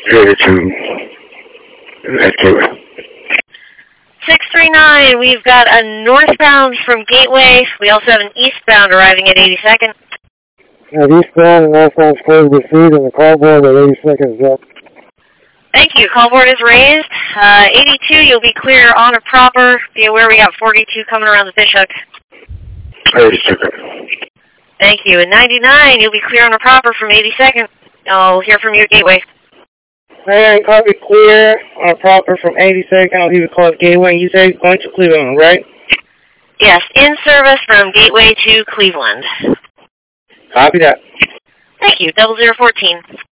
to that gateway. 639, we've got a northbound from Gateway. We also have an eastbound arriving at 82nd. Eastbound and northbound is clear to be feed and the callboard at 82nd is up. Thank you. Callboard is raised. 82, you'll be clear on or proper. Be aware we got 42 coming around the fishhook. 82nd. Thank you. And 99, you'll be clear on or proper from 82nd. I'll hear from you at Gateway. And copy clear on proper from 82nd. I'll leave a call at Gateway. You say going to Cleveland, right? Yes, in service from Gateway to Cleveland. Copy that. Thank you. 0014.